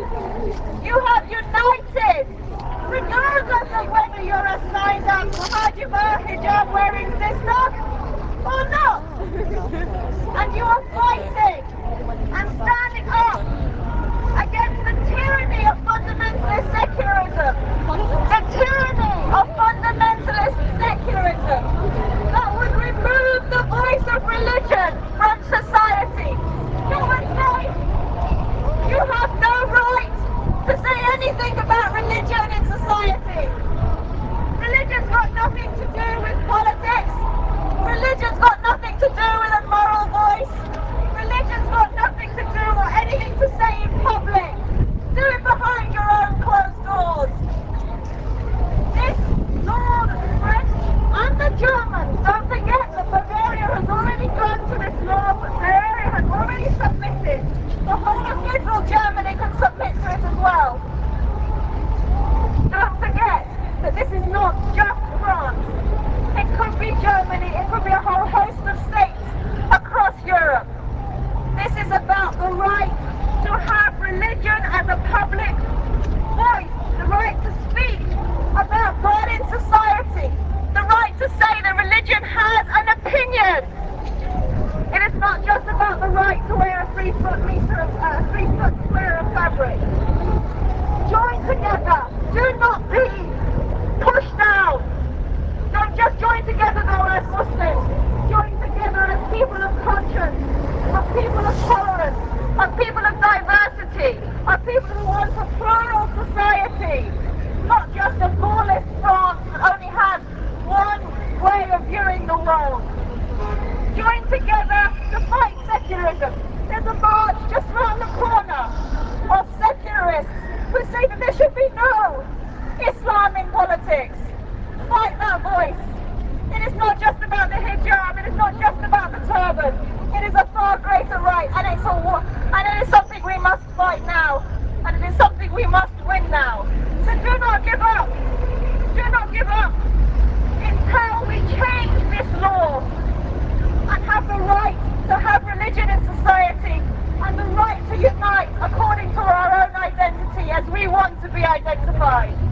You have united, regardless of whether you're a signed up Muhajir hijab wearing sister or not. And you are fighting and standing up against the tyranny of fundamentalist secularism. The tyranny of fundamentalist secularism that would remove the voice of religion from society. You would say you have no right to say anything about religion in society. Religion's got nothing to do with politics. Religion's got nothing to do with a moral voice. Religion's got nothing to do or anything to say in public. Do it behind your own closed doors. This law, the French and the Germans, don't forget that Bavaria has already gone to this law, Bavaria has already submitted. The whole of Federal Germany can submit to it as well. Don't forget that this is not just France. It could be Germany, it could be a whole host of states across Europe. This is about the right to have religion as a public voice, the right to speak about God in society, the right to say that religion has an opinion. It is not just about the right to wear a 3-foot square of fabric. Join together. Do not be pushed down. Don't just join together though as Muslims. Join together as people of conscience, as people of tolerance, as people of diversity, as people who want a plural society. Not just a lawless France that only has one way of viewing the world. Join together to fight secularism. There's a march just round the corner of secularists who say that there should be no Islam in politics. Fight that voice. It is not just about the hijab, it is not just about the turban. It is a far greater right, and it is something we must fight now, and it is something we must win now. So do not give up. Do not give up until we change this law and have the right to have religion in society and the right to unite according to our own identity as we want to be identified.